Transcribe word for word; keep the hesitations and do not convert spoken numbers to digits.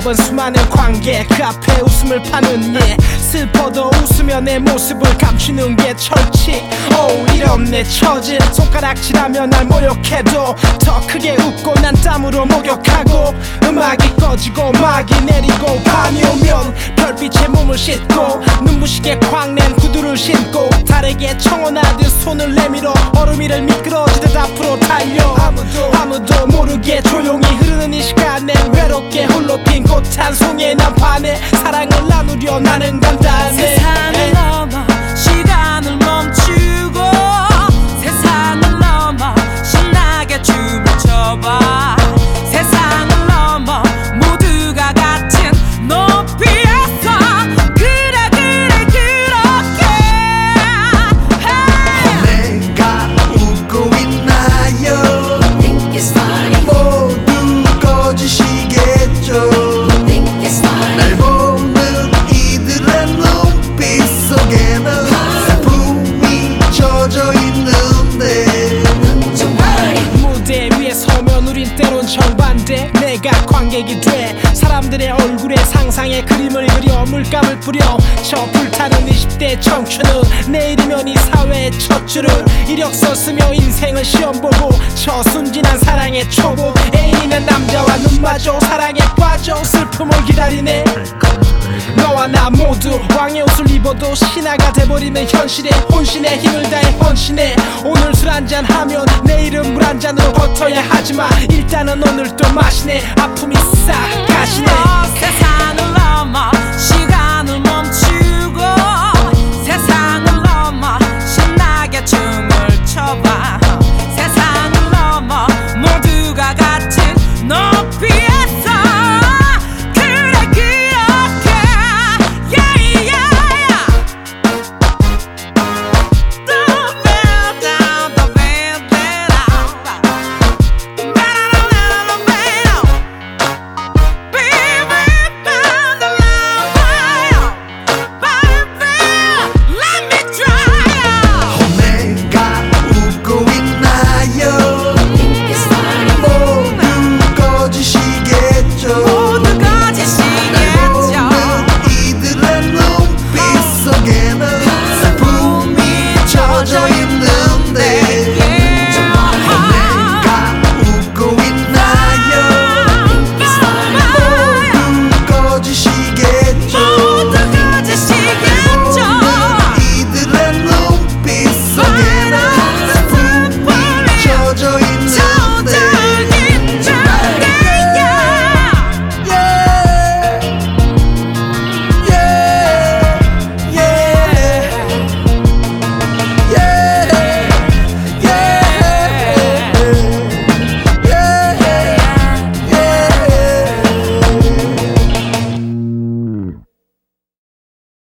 법은 수많은 관계 그 앞에 웃음을 파는 예 슬퍼도 웃으며 내 모습을 감추는 게 철칙. 오 이런 내 처지 손가락질하며 날 모욕해도 더 크게 웃고 난 땀으로 목욕하고 음악이 꺼지고 막이 내리고 밤이 오면 별빛에 몸을 씻고 눈부시게 광낸 구두를 신고 달에게 청혼하듯 손을 내밀어 얼음 위를 미끄러지듯 앞으로 달려 아무도 아무도 모르게 조용히 흐르는 이 시간에 외롭게 홀로 핀 꽃 한 송이에 난 반해 사랑을 나누려 나는 간단해. 세상을 넘어 시간을 멈추고 세상을 넘어 신나게 춤을 춰봐. 세상을 넘어 모두가 같은 높이에서 그래 그래 그렇게 hey. 내가 웃고 있나요? Think it's funny. 모두 꺼지시겠죠? Think it's funny. 날 보는 이들의 눈빛 속에는 슬픔이 젖어 있는데 무대 위에 서면 우린 때론 정반대. 내가 관객이 돼 사람들의 얼굴에 상상의 그림을 그려 물감을 뿌려 저 불타는 이십 대 청춘은 내일이면 이 사회의 첫 줄을 이력서 쓰며 인생을 시험보고 저 순진한 사랑의 초보 애인은 남자와 눈 마주 사랑에 빠져 슬픔을 기다리네. 너와 나 모두 왕의 옷을 입어도 신하가 돼버리는 현실에 혼신의 힘을 다해 헌신해. 오늘 술 한잔 하면 내일은 물 한 잔으로 버텨야 하지만 일단은 오늘 또 마시네. 아픔이 싹 가시네. 세상